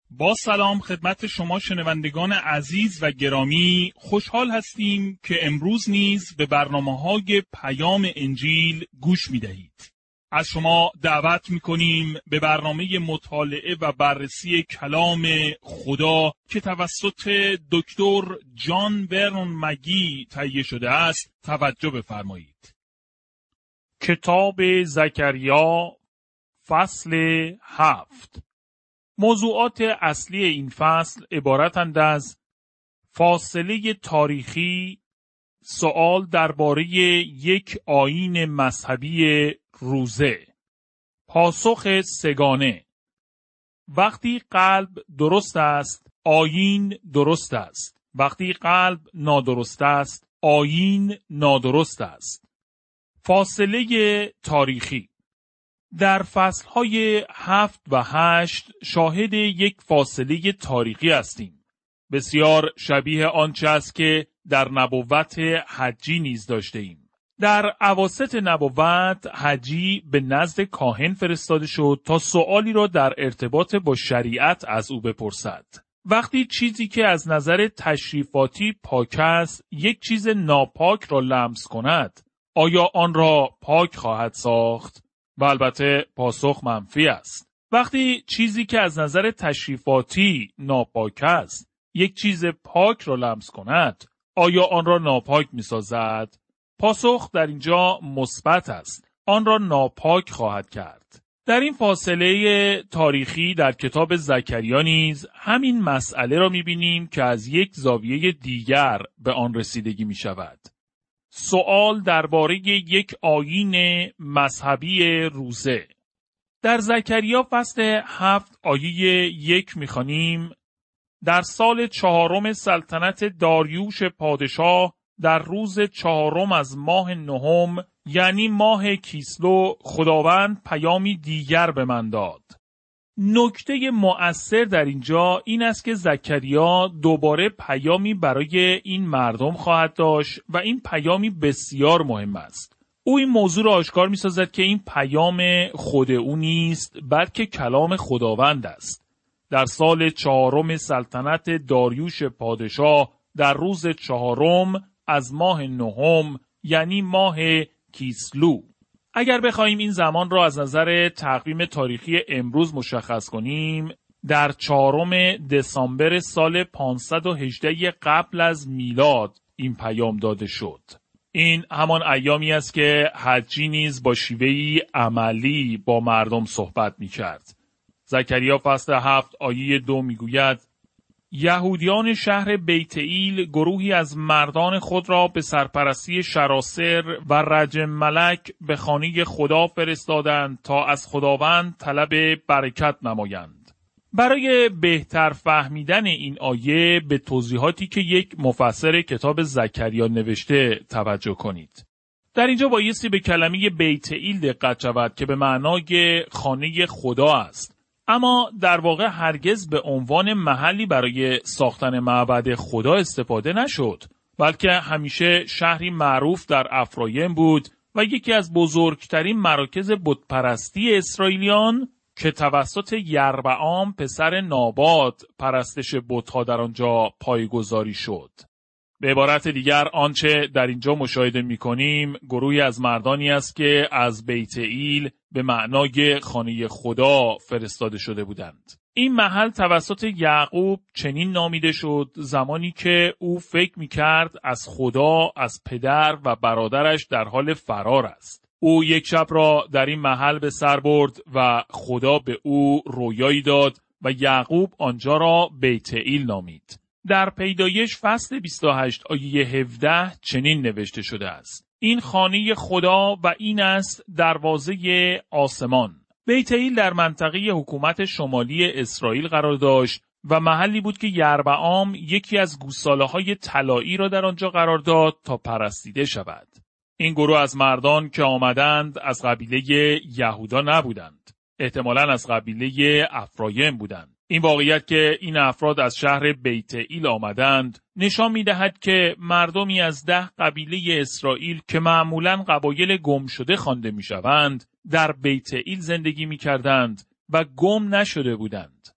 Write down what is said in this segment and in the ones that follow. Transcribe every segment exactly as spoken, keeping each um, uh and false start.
با سلام خدمت شما شنوندگان عزیز و گرامی، خوشحال هستیم که امروز نیز به برنامه‌های پیام انجیل گوش می‌دهید. از شما دعوت می‌کنیم به برنامه مطالعه و بررسی کلام خدا که توسط دکتر جان ورنون مگی تهیه شده است توجه بفرمایید. کتاب زکریا فصل هفت. موضوعات اصلی این فصل عبارتند از فاصله تاریخی، سؤال درباره یک آیین مذهبی روزه، پاسخ سگانه. وقتی قلب درست است، آیین درست است. وقتی قلب نادرست است، آیین نادرست است. فاصله تاریخی. در فصلهای هفت و هشت شاهد یک فاصله تاریخی هستیم. بسیار شبیه آنچه است که در نبوت حجی نیز داشته ایم. در اواسط نبوت حجی به نزد کاهن فرستاده شد تا سؤالی را در ارتباط با شریعت از او بپرسد. وقتی چیزی که از نظر تشریفاتی پاک است یک چیز ناپاک را لمس کند، آیا آن را پاک خواهد ساخت؟ و البته پاسخ منفی است. وقتی چیزی که از نظر تشریفاتی ناپاک است یک چیز پاک را لمس کند، آیا آن را ناپاک می سازد؟ پاسخ در اینجا مثبت است. آن را ناپاک خواهد کرد. در این فاصله تاریخی در کتاب زکریا نیز همین مسئله را می بینیم که از یک زاویه دیگر به آن رسیدگی می شود. سؤال درباره یک آیین مذهبی روزه. در زکریا فصل هفت آیه یک می‌خوانیم: در سال چهارم سلطنت داریوش پادشاه، در روز چهارم از ماه نهم، یعنی ماه کیسلو، خداوند پیامی دیگر به من داد. نکته مؤثر در اینجا این است که زکریا دوباره پیامی برای این مردم خواهد داشت و این پیامی بسیار مهم است. او این موضوع را آشکار می سازد که این پیام خود او نیست بلکه کلام خداوند است. در سال چهارم سلطنت داریوش پادشاه، در روز چهارم از ماه نهم، یعنی ماه کیسلو. اگر بخوایم این زمان را از نظر تقویم تاریخی امروز مشخص کنیم، در چهارم دسامبر سال پانصد و هجده قبل از میلاد این پیام داده شد. این همان ایامی است که حجی نیز با شیوهی عملی با مردم صحبت می کرد. زکریا فصل هفت آیه دو می گوید: یهودیان شهر بیت ایل گروهی از مردان خود را به سرپرستی شراسر و رجم ملک به خانه خدا فرستادند تا از خداوند طلب برکت نمایند. برای بهتر فهمیدن این آیه به توضیحاتی که یک مفسر کتاب زکریا نوشته توجه کنید. در اینجا بایستی به کلمه بیت ایل دقت شود که به معنای خانه خدا است. اما در واقع هرگز به عنوان محلی برای ساختن معبد خدا استفاده نشد، بلکه همیشه شهری معروف در افرایم بود و یکی از بزرگترین مراکز بتپرستی اسرائیلیان که توسط یربعام پسر نابات پرستش بت‌ها در آنجا پایگذاری شد. به عبارت دیگر آنچه در اینجا مشاهده می‌کنیم گروهی از مردانی است که از بیت ایل به معنای خانه خدا فرستاده شده بودند. این محل توسط یعقوب چنین نامیده شد زمانی که او فکر می‌کرد از خدا، از پدر و برادرش در حال فرار است. او یک شب را در این محل به سر برد و خدا به او رویایی داد و یعقوب آنجا را بیت ایل نامید. در پیدایش فصل بیست و هشت آیه هفده چنین نوشته شده است: این خانه خدا و این است دروازه آسمان. بیت ایل در منطقه حکومت شمالی اسرائیل قرار داشت و محلی بود که یربعام یکی از گوساله‌های طلایی را در آنجا قرار داد تا پرستیده شود. این گروه از مردان که آمدند از قبیله یهودا نبودند. احتمالاً از قبیله افرایم بودند. این واقعیت که این افراد از شهر بیت ایل آمدند نشان می‌دهد که مردمی از ده قبیله اسرائیل که معمولاً قبایل گم شده خوانده می‌شوند در بیت ایل زندگی می‌کردند و گم نشده بودند.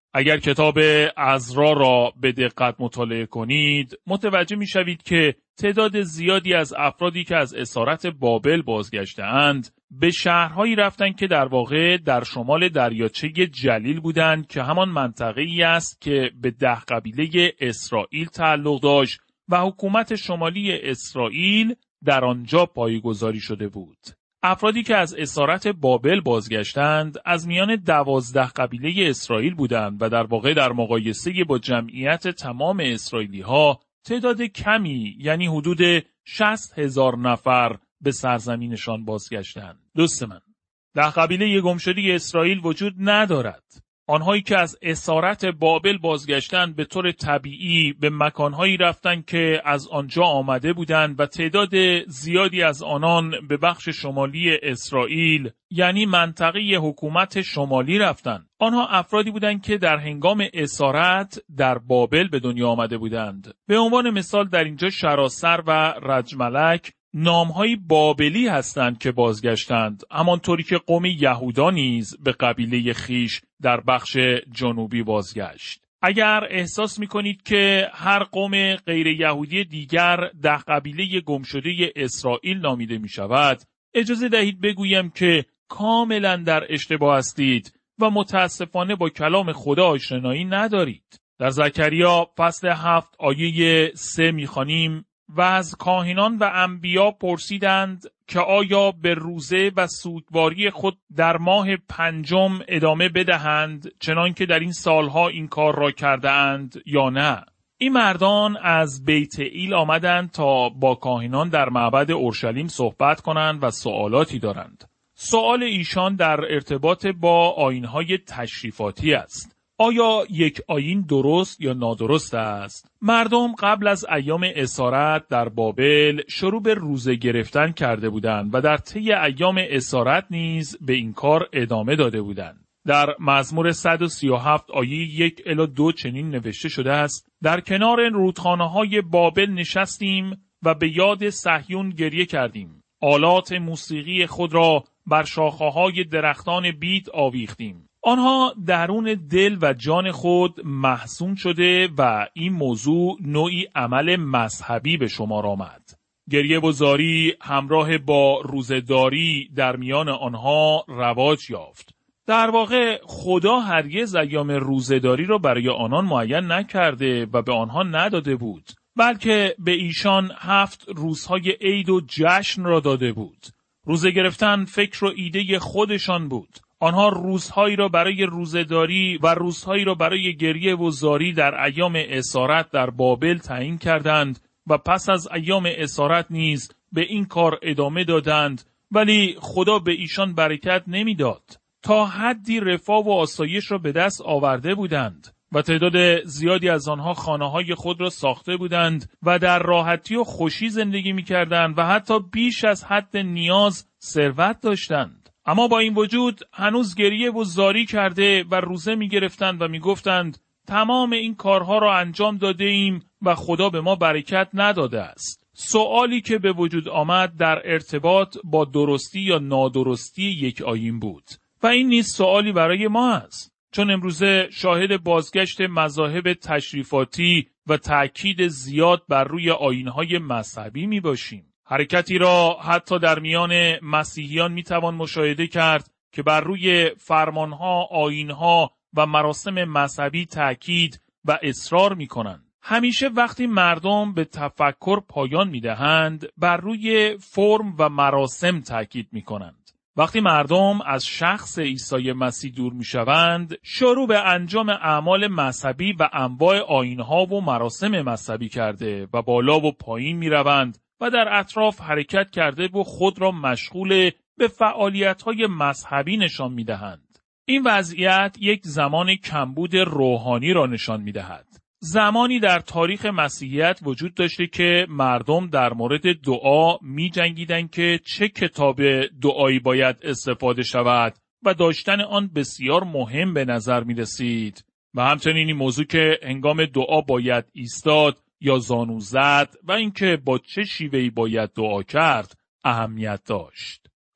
اگر کتاب عزرا را به دقت مطالعه کنید، متوجه می شوید که تعداد زیادی از افرادی که از اسارت بابل بازگشته‌اند، به شهرهایی رفتند که در واقع در شمال دریاچه جلیل بودند که همان منطقه‌ای است که به ده قبیله اسرائیل تعلق داشت و حکومت شمالی اسرائیل در آنجا پایه‌گذاری شده بود. افرادی که از اسارت بابل بازگشتند از میان دوازده قبیله اسرائیل بودند و در واقع در مقایسه با جمعیت تمام اسرائیلی ها تعداد کمی، یعنی حدود شصت هزار نفر به سرزمینشان بازگشتند. دوست من، ده قبیله گمشده اسرائیل وجود ندارد. آنهایی که از اسارت بابل بازگشتند به طور طبیعی به مکانهایی رفتند که از آنجا آمده بودند و تعداد زیادی از آنان به بخش شمالی اسرائیل، یعنی منطقه حکومت شمالی رفتند. آنها افرادی بودند که در هنگام اسارت در بابل به دنیا آمده بودند. به عنوان مثال در اینجا شراسر و رجملک نامهای بابلی هستند که بازگشتند، همانطوری که قوم یهودا نیز به قبیله خیش در بخش جنوبی بازگشت. اگر احساس می‌کنید که هر قوم غیر یهودی دیگر ده قبیله گمشده اسرائیل نامیده می‌شود، اجازه دهید بگویم که کاملا در اشتباه هستید و متاسفانه با کلام خدا آشنایی ندارید. در زکریا فصل هفت آیه سه می‌خوانیم: و از کاهنان و انبیا پرسیدند که آیا به روزه و سوگواری خود در ماه پنجم ادامه بدهند چنان که در این سالها این کار را کرده اند یا نه. این مردان از بیت ایل آمدند تا با کاهنان در معبد اورشلیم صحبت کنند و سوالاتی دارند. سوال ایشان در ارتباط با آیین‌های تشریفاتی است. آیا یک آیین درست یا نادرست است؟ مردم قبل از ایام اسارت در بابل شروع به روزه گرفتن کرده بودند و در طی ایام اسارت نیز به این کار ادامه داده بودند. در مزمور صد و سی و هفت آیه یک الی دو چنین نوشته شده است: در کنار رودخانه‌های بابل نشستیم و به یاد صهیون گریه کردیم. آلات موسیقی خود را بر شاخه‌های درختان بید آویختیم. آنها درون دل و جان خود محزون شده و این موضوع نوعی عمل مذهبی به شمار آمد. گریه و زاری همراه با روزه‌داری در میان آنها رواج یافت. در واقع خدا هرگز ایام روزه‌داری را برای آنان معین نکرده و به آنها نداده بود، بلکه به ایشان هفت روزهای عید و جشن را داده بود. روزه گرفتن فکر و ایده خودشان بود. آنها روزهایی را برای روزه‌داری و روزهایی را برای گریه و زاری در ایام اسارت در بابل تعیین کردند و پس از ایام اسارت نیز به این کار ادامه دادند، ولی خدا به ایشان برکت نمیداد. تا حدی رفاه و آسایش را به دست آورده بودند و تعداد زیادی از آنها خانه‌های خود را ساخته بودند و در راحتی و خوشی زندگی می‌کردند و حتی بیش از حد نیاز ثروت داشتند. اما با این وجود هنوز گریه و زاری کرده و روزه می‌گرفتند و می‌گفتند تمام این کارها را انجام داده ایم و خدا به ما برکت نداده است. سوالی که به وجود آمد در ارتباط با درستی یا نادرستی یک آیین بود و این نیز سوالی برای ما است، چون امروزه شاهد بازگشت مذاهب تشریفاتی و تأکید زیاد بر روی آیین‌های مذهبی می‌باشیم. حرکتی را حتی در میان مسیحیان میتوان مشاهده کرد که بر روی فرمانها، آیینها و مراسم مذهبی تأکید و اصرار میکنند. همیشه وقتی مردم به تفکر پایان میدهند، بر روی فرم و مراسم تأکید میکنند. وقتی مردم از شخص عیسی مسیح دور میشوند، شروع به انجام اعمال مذهبی و انواع آیینها و مراسم مذهبی کرده و بالا و پایین میروند و در اطراف حرکت کرده و خود را مشغول به فعالیت‌های مذهبی نشان می‌دهند. این وضعیت یک زمان کمبود روحانی را نشان می‌دهد. زمانی در تاریخ مسیحیت وجود داشته که مردم در مورد دعا می‌جنگیدند که چه کتاب دعایی باید استفاده شود و داشتن آن بسیار مهم به نظر می‌رسید و همچنین این موضوع که هنگام دعا باید ایستاد یا زانو زد و اینکه با چه شیوهی باید دعا کرد اهمیت داشت.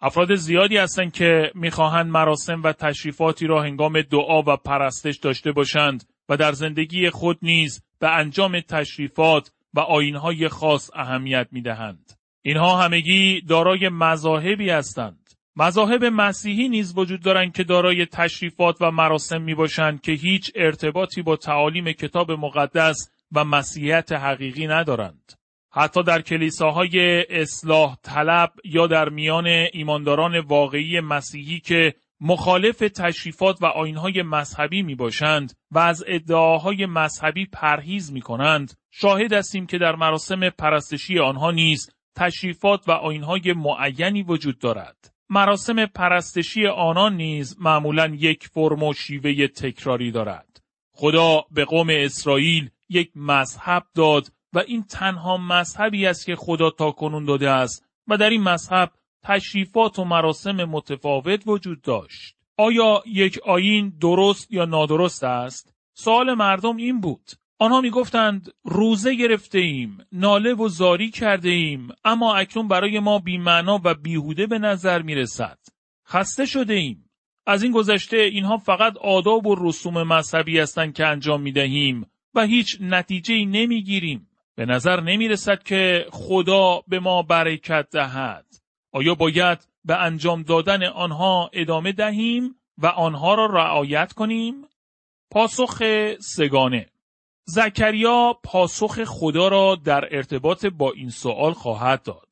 افراد زیادی هستند که می‌خواهند مراسم و تشریفاتی را هنگام دعا و پرستش داشته باشند و در زندگی خود نیز به انجام تشریفات و آیین‌های خاص اهمیت می‌دهند. اینها همگی دارای مذاهبی هستند. مذاهب مسیحی نیز وجود دارند که دارای تشریفات و مراسم میباشند که هیچ ارتباطی با تعالیم کتاب مقدس و مسیحیت حقیقی ندارند. حتی در کلیساهای اصلاح طلب یا در میان ایمانداران واقعی مسیحی که مخالف تشریفات و آیین‌های مذهبی میباشند و از ادعاهای مذهبی پرهیز میکنند، شاهد هستیم که در مراسم پرستشی آنها نیز تشریفات و آیین‌های معینی وجود دارد. مراسم پرستشی آنان نیز معمولاً یک فرم و شیوه تکراری دارد. خدا به قوم اسرائیل یک مذهب داد و این تنها مذهبی است که خدا تاکنون داده است و در این مذهب تشریفات و مراسم متفاوت وجود داشت. آیا یک آیین درست یا نادرست است؟ سوال مردم این بود. آنها می گفتند روزه گرفته ایم، ناله و زاری کرده ایم، اما اکنون برای ما بی‌معنا و بیهوده به نظر می رسد. خسته شده ایم. از این گذشته اینها فقط آداب و رسوم مذهبی هستند که انجام می دهیم و هیچ نتیجه‌ای نمی گیریم. به نظر نمی رسد که خدا به ما برکت دهد. آیا باید به انجام دادن آنها ادامه دهیم و آنها را رعایت کنیم؟ پاسخ سگانه. زکریا پاسخ خدا را در ارتباط با این سوال خواهد داد.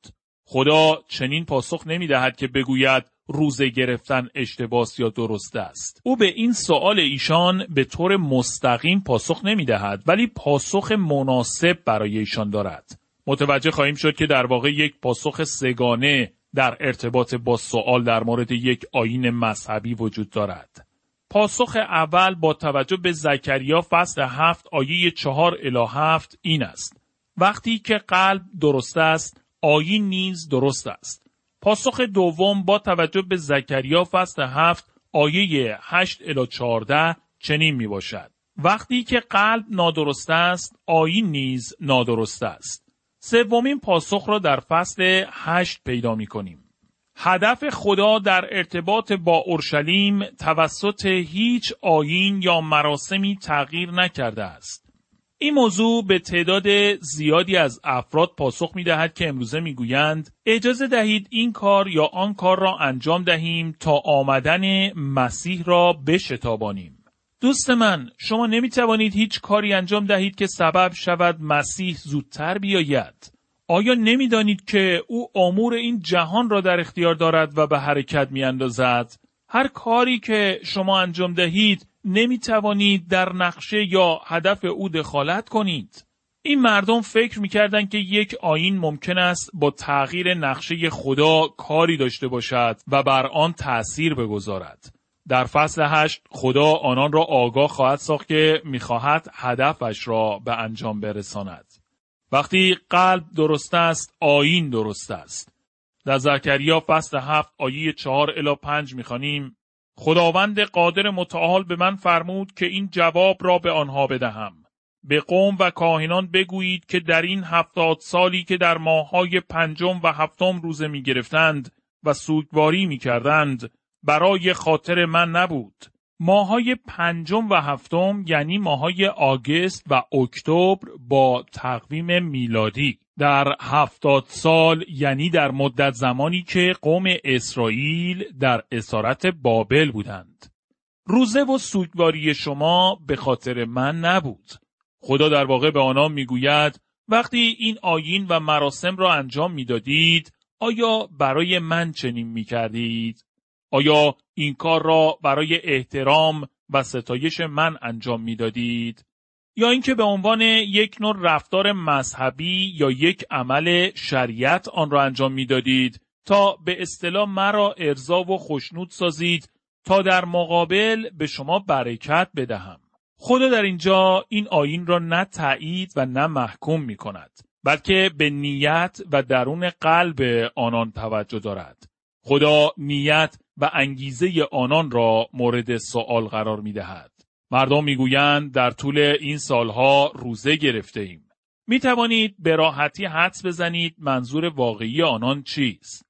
خدا چنین پاسخ نمی دهد که بگوید روزه گرفتن اشتباه یا درست است. او به این سوال ایشان به طور مستقیم پاسخ نمی دهد، ولی پاسخ مناسب برای ایشان دارد. متوجه خواهیم شد که در واقع یک پاسخ سگانه در ارتباط با سوال در مورد یک آیین مذهبی وجود دارد. پاسخ اول با توجه به زکریا فصل هفت آیه چهار الی هفت این است: وقتی که قلب درست است، آیین نیز درست است. پاسخ دوم با توجه به زکریا فصل هفت آیه هشت الی چهارده چنین می باشد: وقتی که قلب نادرست است، آیین نیز نادرست است. سومین پاسخ را در فصل هشت پیدا می کنیم. هدف خدا در ارتباط با اورشلیم توسط هیچ آیین یا مراسمی تغییر نکرده است. این موضوع به تعداد زیادی از افراد پاسخ می دهد که امروزه می گویند اجازه دهید این کار یا آن کار را انجام دهیم تا آمدن مسیح را بشتابانیم. دوست من، شما نمی توانید هیچ کاری انجام دهید که سبب شود مسیح زودتر بیاید. آیا نمی دانید که او امور این جهان را در اختیار دارد و به حرکت می اندازد؟ هر کاری که شما انجام دهید نمی توانید در نقشه یا هدف او دخالت کنید. این مردم فکر می کردند که یک آیین ممکن است با تغییر نقشه خدا کاری داشته باشد و بر آن تأثیر بگذارد. در فصل هشت خدا آنان را آگاه خواهد ساخت که می خواهد هدفش را به انجام برساند. وقتی قلب درست است، آیین درست است. در زکریا فصل هفت آیه چهار الی پنج می‌خوانیم: خداوند قادر متعال به من فرمود که این جواب را به آنها بدهم. به قوم و کاهنان بگویید که در این هفتاد سالی که در ماه‌های پنجم و هفتم روزه می‌گرفتند و سوگواری می‌کردند، برای خاطر من نبود. ماه‌های پنجم و هفتم یعنی ماه‌های آگوست و اکتبر با تقویم میلادی. در هفتاد سال یعنی در مدت زمانی که قوم اسرائیل در اسارت بابل بودند. روزه و سوگواری شما به خاطر من نبود. خدا در واقع به آنان میگوید وقتی این آیین و مراسم را انجام میدادید، آیا برای من چنین میکردید؟ آیا این کار را برای احترام و ستایش من انجام میدادید؟ یا اینکه به عنوان یک نوع رفتار مذهبی یا یک عمل شریعت آن را انجام میدادید تا به اصطلاح مرا ارضا و خوشنود سازید تا در مقابل به شما برکت بدهم؟ خدا در اینجا این آیین را نه تایید و نه محکوم می کند، بلکه به نیت و درون قلب آنان توجه دارد. خدا نیت و انگیزه آنان را مورد سوال قرار می دهد. مردم می گویند در طول این سالها روزه گرفته ایم. می توانید به راحتی حدس بزنید منظور واقعی آنان چیست؟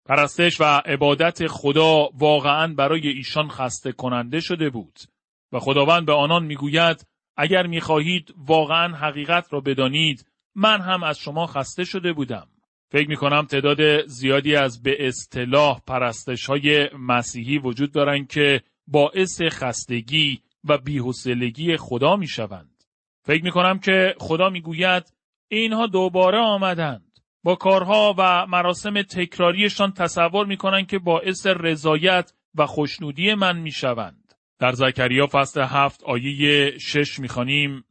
پرستش و عبادت خدا واقعاً برای ایشان خسته کننده شده بود و خداوند به آنان میگوید اگر میخواهید واقعاً حقیقت را بدانید، من هم از شما خسته شده بودم. فکر میکنم تعداد زیادی از به اصطلاح پرستش‌های مسیحی وجود دارند که باعث خستگی و بی‌حوصلگی خدا میشوند. فکر میکنم که خدا میگوید اینها دوباره آمدند. با کارها و مراسم تکراریشان تصور میکنند که باعث رضایت و خوشنودی من میشوند. در زکریا فصل هفت آیه شش میخوانیم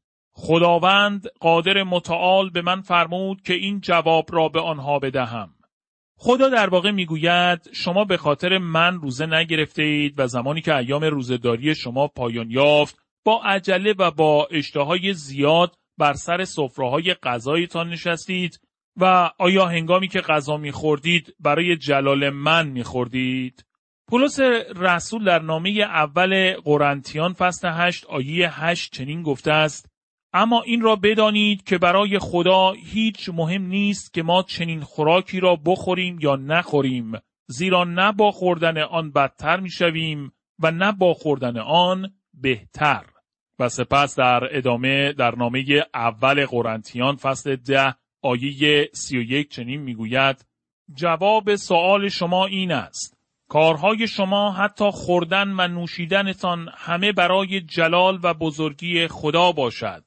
خداوند قادر متعال به من فرمود که این جواب را به آنها بدهم. خدا در واقع میگوید شما به خاطر من روزه نگرفته اید و زمانی که ایام روزه‌داری شما پایان یافت با عجله و با اشتهای زیاد بر سر سفره‌های غذایتان نشستید و آیا هنگامی که غذا می‌خوردید برای جلال من می‌خوردید؟ پولس رسول در نامه اول قرنتیان فصل هشت آیه هشت چنین گفته است: اما این را بدانید که برای خدا هیچ مهم نیست که ما چنین خوراکی را بخوریم یا نخوریم، زیرا نه با خوردن آن بدتر می‌شویم و نه با خوردن آن بهتر. و سپس در ادامه در نامه اول قرنتیان فصل ده آیه سی و یک چنین میگوید: جواب سؤال شما این است: کارهای شما حتی خوردن و نوشیدنتان همه برای جلال و بزرگی خدا باشد.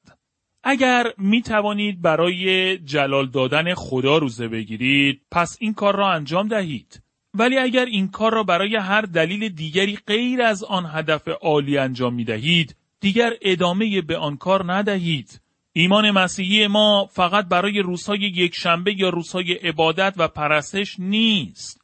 اگر می توانید برای جلال دادن خدا روزه بگیرید، پس این کار را انجام دهید. ولی اگر این کار را برای هر دلیل دیگری غیر از آن هدف عالی انجام می دهید، دیگر ادامه به آن کار ندهید. ایمان مسیحی ما فقط برای روزهای یک شنبه یا روزهای عبادت و پرستش نیست.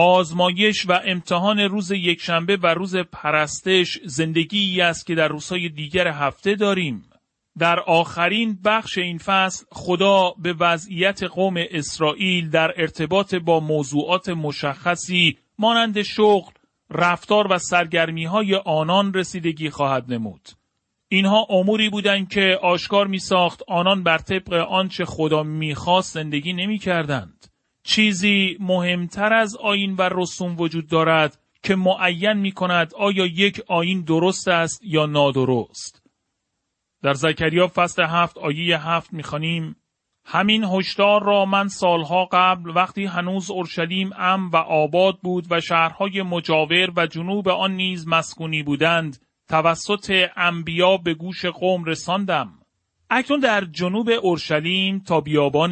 آزمایش و امتحان روز یک شنبه و روز پرستش زندگی‌ای است که در روزهای دیگر هفته داریم. در آخرین بخش این فصل خدا به وضعیت قوم اسرائیل در ارتباط با موضوعات مشخصی مانند شغل، رفتار و سرگرمی‌های آنان رسیدگی خواهد نمود. اینها اموری بودند که آشکار می ساخت آنان بر طبق آنچه خدا می خواست زندگی نمی کردند. چیزی مهمتر از آیین و رسوم وجود دارد که معین می کند آیا یک آیین درست است یا نادرست. در زکریا فصل هفت آیه هفت می خوانیم: همین هشدار را من سالها قبل وقتی هنوز اورشلیم امن و آباد بود و شهرهای مجاور و جنوب آن نیز مسکونی بودند توسط انبیا به گوش قوم رساندم. اکنون در جنوب اورشلیم تا بیابان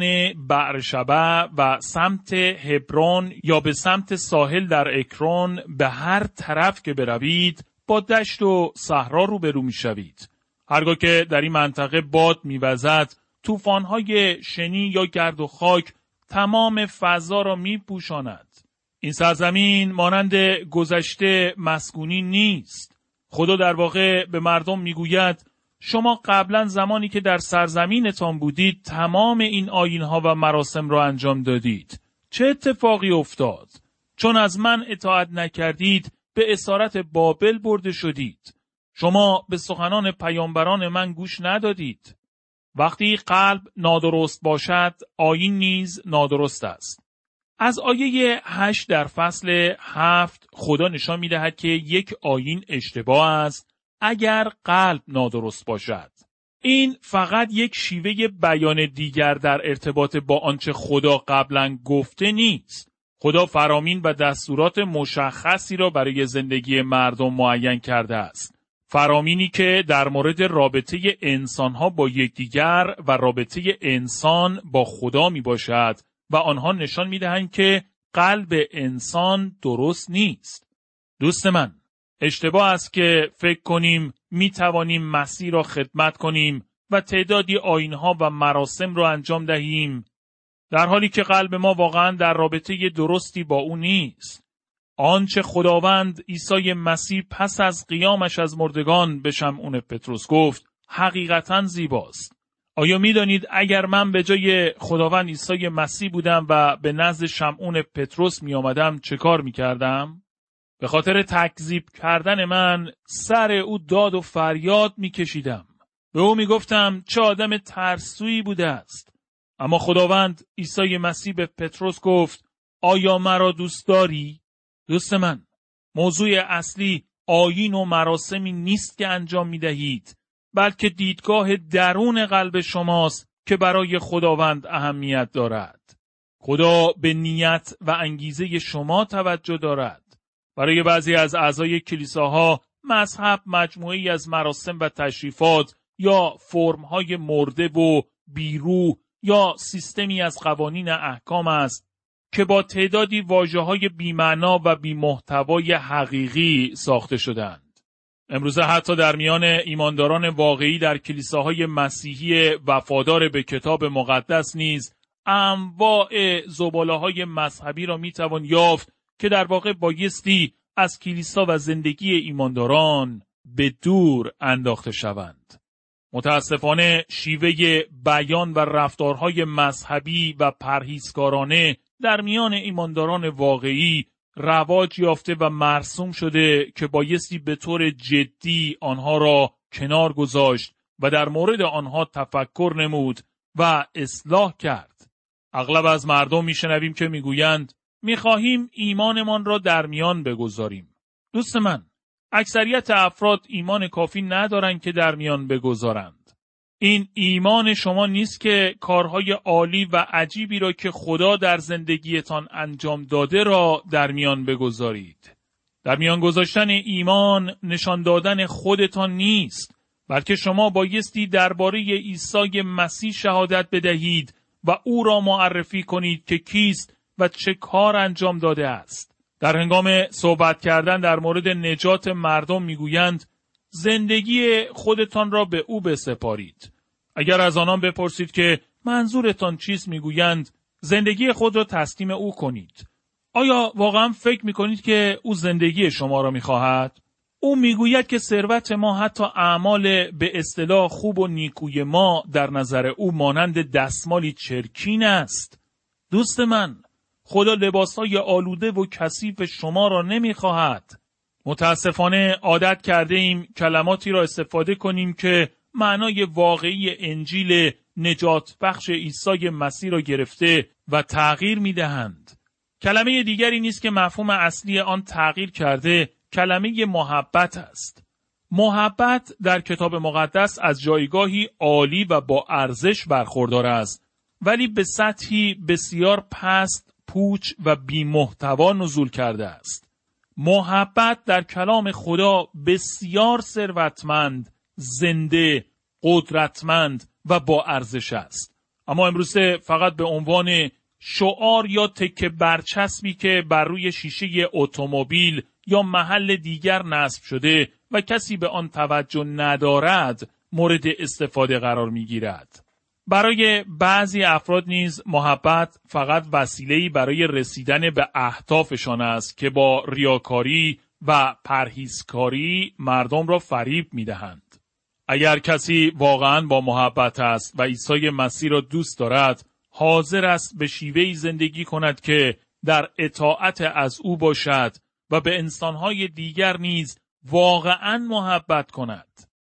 بعرشبه و سمت هبرون یا به سمت ساحل در اکرون به هر طرف که بروید با دشت و صحرا روبرو می‌شوید. هرگاه که در این منطقه باد می‌وزد، طوفان‌های شنی یا گرد و خاک تمام فضا را می‌پوشاند. این سرزمین مانند گذشته مسکونی نیست. خدا در واقع به مردم میگوید شما قبلا زمانی که در سرزمینتان بودید تمام این آیین‌ها و مراسم را انجام دادید. چه اتفاقی افتاد؟ چون از من اطاعت نکردید به اسارت بابل برده شدید. شما به سخنان پیامبران من گوش ندادید. وقتی قلب نادرست باشد، آیین نیز نادرست است. از آیه هشت در فصل هفت خدا نشان می‌دهد که یک آیین اشتباه است اگر قلب نادرست باشد. این فقط یک شیوه بیان دیگر در ارتباط با آنچه خدا قبلا گفته نیست. خدا فرامین و دستورات مشخصی را برای زندگی مردم معین کرده است. فرامینی که در مورد رابطه انسانها با یکدیگر و رابطه انسان با خدا می باشد و آنها نشان می دهند که قلب انسان درست نیست. دوست من، اشتباه است که فکر کنیم می توانیم مسیح را خدمت کنیم و تعدادی آیین‌ها و مراسم را انجام دهیم، در حالی که قلب ما واقعا در رابطه درستی با او نیست. آنچه خداوند عیسی مسیح پس از قیامش از مردگان به شمعون پتروس گفت حقیقتاً زیباست. آیا می دانید اگر من به جای خداوند عیسی مسیح بودم و به نزد شمعون پتروس می آمدم چه کار می کردم؟ به خاطر تکذیب کردن من سر او داد و فریاد می کشیدم. به او می گفتم چه آدم ترسویی بوده است. اما خداوند عیسی مسیح به پتروس گفت آیا مرا دوست داری؟ دوست من، موضوع اصلی آیین و مراسمی نیست که انجام می دهید، بلکه دیدگاه درون قلب شماست که برای خداوند اهمیت دارد. خدا به نیت و انگیزه شما توجه دارد. برای بعضی از اعضای کلیساها مذهب مجموعه‌ای از مراسم و تشریفات یا فرم‌های مرده و بیروح یا سیستمی از قوانین احکام است که با تعدادی واژه‌های بی‌معنا و بی‌محتوای حقیقی ساخته شدند. امروزه حتی در میان ایمانداران واقعی در کلیساهای مسیحی وفادار به کتاب مقدس نیز انواع زباله‌های مذهبی را می‌توان یافت که در واقع بایستی از کلیسا و زندگی ایمانداران به دور انداخته شوند. متاسفانه شیوه بیان و رفتارهای مذهبی و پرهیزکارانه در میان ایمانداران واقعی رواج یافته و مرسوم شده که بایستی به طور جدی آنها را کنار گذاشت و در مورد آنها تفکر نمود و اصلاح کرد. اغلب از مردم میشنویم که میگویند میخواهیم ایمانمان را در میان بگذاریم. دوست من، اکثریت افراد ایمان کافی ندارند که در میان بگذارند. این ایمان شما نیست که کارهای عالی و عجیبی را که خدا در زندگیتان انجام داده را در میان بگذارید. در میان گذاشتن ایمان نشان دادن خودتان نیست، بلکه شما بایستی درباره عیسی مسیح شهادت بدهید و او را معرفی کنید که کیست و چه کار انجام داده است. در هنگام صحبت کردن در مورد نجات مردم میگویند زندگی خودتان را به او بسپارید. اگر از آنان بپرسید که منظورتان چیست میگویند زندگی خود را تسلیم او کنید. آیا واقعا فکر میکنید که او زندگی شما را میخواهد؟ او میگوید که ثروت ما حتی اعمال به اصطلاح خوب و نیکوی ما در نظر او مانند دستمالی چرکین است. دوست من، خدا لباسهای آلوده و کثیف شما را نمیخواهد. متاسفانه عادت کرده ایم کلماتی را استفاده کنیم که معنای واقعی انجیل نجات بخش عیسی مسیح را گرفته و تغییر میدهند. کلمه دیگری نیست که مفهوم اصلی آن تغییر کرده، کلمه محبت است. محبت در کتاب مقدس از جایگاهی عالی و با ارزش برخوردار است، ولی به سطحی بسیار پست، پوچ و بی محتوا نزول کرده است. محبت در کلام خدا بسیار ثروتمند، زنده، قدرتمند و با ارزش است. اما امروزه فقط به عنوان شعار یا تکه برچسبی که بر روی شیشه اتومبیل یا محل دیگر نصب شده و کسی به آن توجه ندارد مورد استفاده قرار می گیرد. برای بعضی افراد نیز محبت فقط وسیله‌ای برای رسیدن به اهدافشان است که با ریاکاری و پرهیزکاری مردم را فریب می دهند. اگر کسی واقعاً با محبت است و عیسی مسیح را دوست دارد، حاضر است به شیوهی زندگی کند که در اطاعت از او باشد و به انسانهای دیگر نیز واقعاً محبت کند.